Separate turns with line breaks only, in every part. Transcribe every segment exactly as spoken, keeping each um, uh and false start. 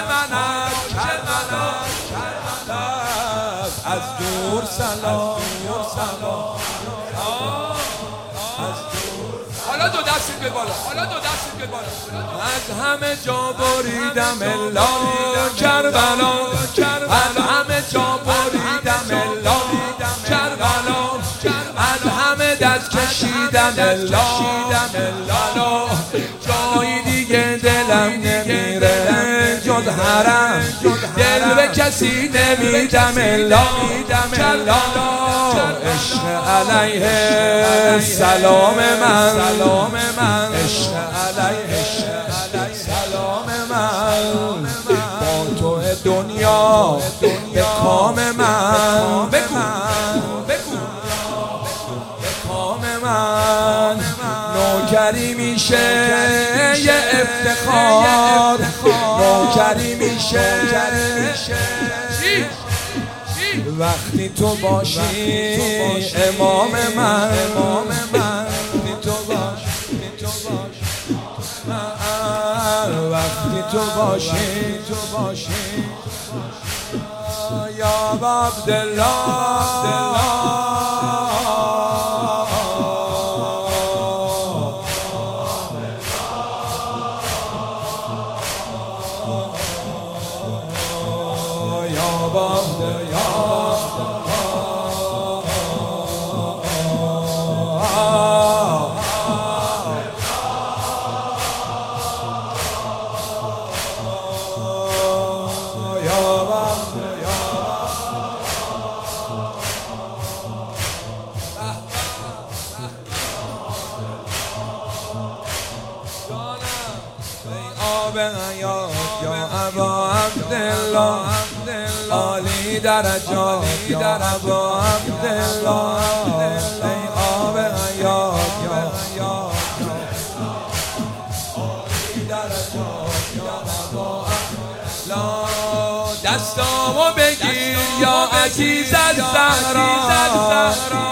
منم کربلا از دور سلام حالا دو دستت به بالا حالا دو دستت به بالا از همه جا بریدم الا کربلا از همه جا بریدم الا کربلا از همه دست کشیدم الا جایی دیگه دلم نمیره جز حرم دل به کسی نمیدم الا کربلا عشق علیه سلام من عشق علیه سلام من با تو دنیا به کام من بگو به کام من نوکری میشه یه افتخار نوکری میشه وقتی تو باشی امام من وقتی تو باشی تو باشی یا عبدالله یا ابا عبدالله عالی درجات یا ابا عبدالله ای آب حیات یا عالی درجات یا ابا عبدالله دستامو بگیر یا عزیز الزهرا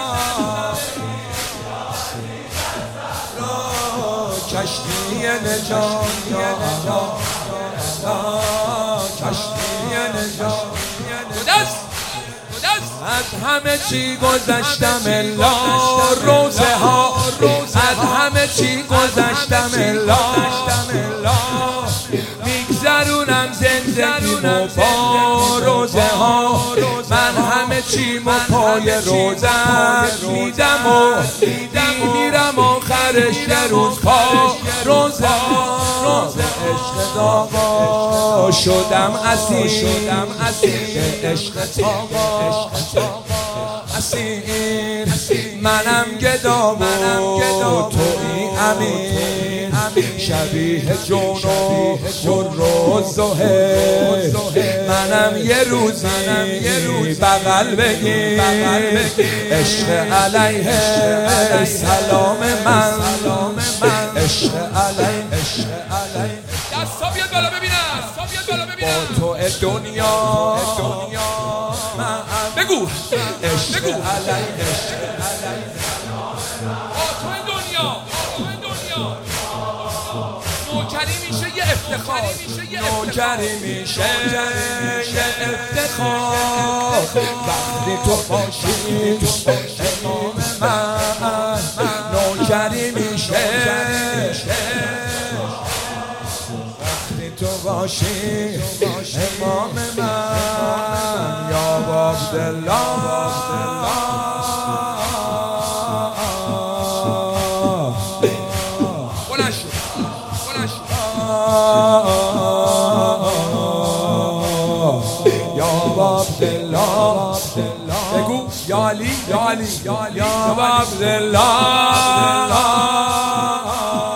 کشتی نجات کشتی نجات از همه چی گذشتم الا روزه ها از همه چی گذشتم الا میگذرونم زندگیمو با روزه ها من همه چیمو پای روزم میدم و میمیرم آخرش یه روز پا روزه روزه عشق داغا شدم اسیر عشق تاغا اسیر منم گدا و توی امیر شبیه جون و جر و زهر منم یه روزی بغل بگیر عشق علیه سلام من عشق علیه دستا بیاد بالا ببینم با تو دنیا بگو عشق علیه با تو دنیا نوکری میشه یه افتخار نوکری میشه یه افتخار وقتی تو باشی امام من نوکری میشه وقتی تو باشی امام من یا عبدالله بگو یا علی یا علی یا عبدالله